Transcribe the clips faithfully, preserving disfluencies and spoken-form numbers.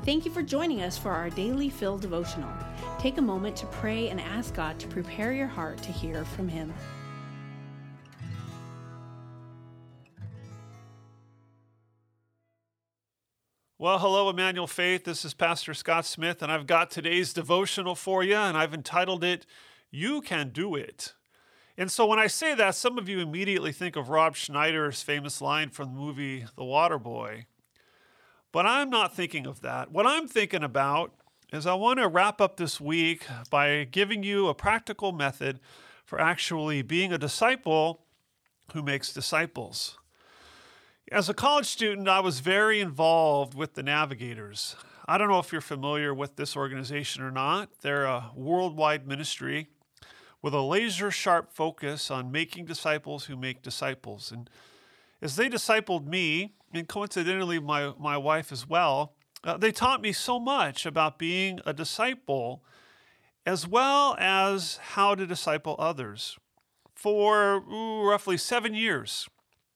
Thank you for joining us for our Daily Fill devotional. Take a moment to pray and ask God to prepare your heart to hear from Him. Well, hello, Emmanuel Faith. This is Pastor Scott Smith, and I've got today's devotional for you, and I've entitled it, You Can Do It. And so when I say that, some of you immediately think of Rob Schneider's famous line from the movie The Waterboy. But I'm not thinking of that. What I'm thinking about is I want to wrap up this week by giving you a practical method for actually being a disciple who makes disciples. As a college student, I was very involved with the Navigators. I don't know if you're familiar with this organization or not. They're a worldwide ministry with a laser-sharp focus on making disciples who make disciples. And as they discipled me, and coincidentally my, my wife as well, uh, they taught me so much about being a disciple as well as how to disciple others. For ooh, roughly seven years,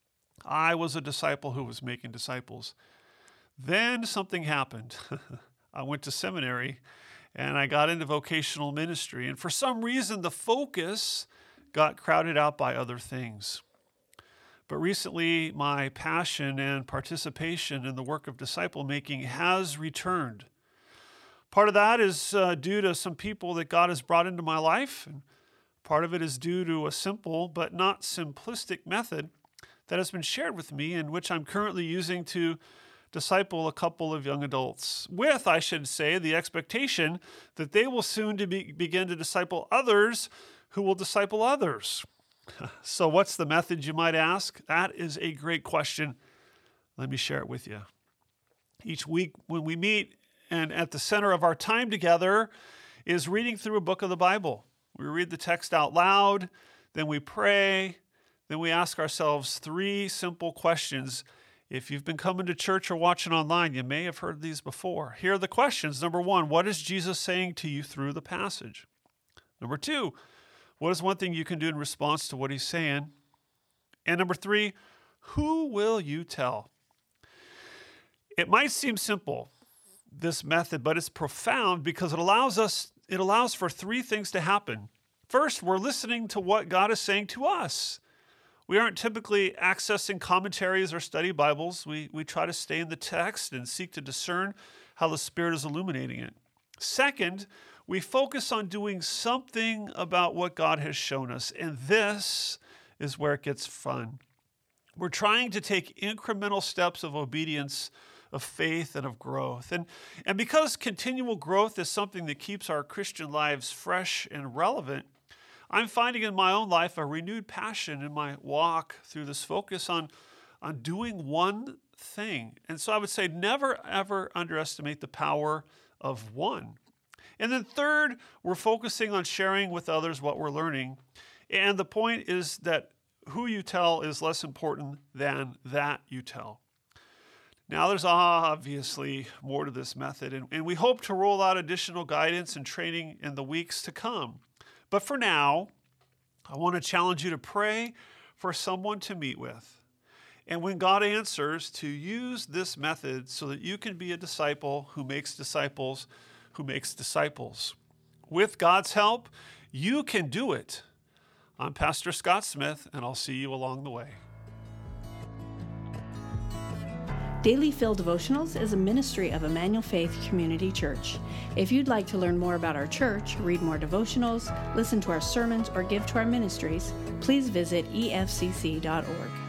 I was a disciple who was making disciples. Then something happened. I went to seminary and I got into vocational ministry. And for some reason, the focus got crowded out by other things. But recently, my passion and participation in the work of disciple making has returned. Part of that is uh, due to some people that God has brought into my life. And part of it is due to a simple but not simplistic method that has been shared with me and which I'm currently using to disciple a couple of young adults with, I should say, the expectation that they will soon to be, begin to disciple others who will disciple others. So what's the method, you might ask? That is a great question. Let me share it with you. Each week when we meet and at the center of our time together is reading through a book of the Bible. We read the text out loud, then we pray, then we ask ourselves three simple questions. If you've been coming to church or watching online, you may have heard these before. Here are the questions. Number one, what is Jesus saying to you through the passage? Number two, what is one thing you can do in response to what he's saying? And number three, who will you tell? It might seem simple, this method, but it's profound because it allows us, it allows for three things to happen. First, we're listening to what God is saying to us. We aren't typically accessing commentaries or study Bibles. We, we try to stay in the text and seek to discern how the Spirit is illuminating it. Second, we focus on doing something about what God has shown us, and this is where it gets fun. We're trying to take incremental steps of obedience, of faith, and of growth. And, and because continual growth is something that keeps our Christian lives fresh and relevant, I'm finding in my own life a renewed passion in my walk through this focus on, on doing one thing. And so I would say never, ever underestimate the power of one. And then third, we're focusing on sharing with others what we're learning. And the point is that who you tell is less important than that you tell. Now, there's obviously more to this method, and, and we hope to roll out additional guidance and training in the weeks to come. But for now, I want to challenge you to pray for someone to meet with. And when God answers, to use this method so that you can be a disciple who makes disciples who makes disciples. With God's help, you can do it. I'm Pastor Scott Smith, and I'll see you along the way. Daily Fill Devotionals is a ministry of Emmanuel Faith Community Church. If you'd like to learn more about our church, read more devotionals, listen to our sermons, or give to our ministries, please visit e f c c dot org.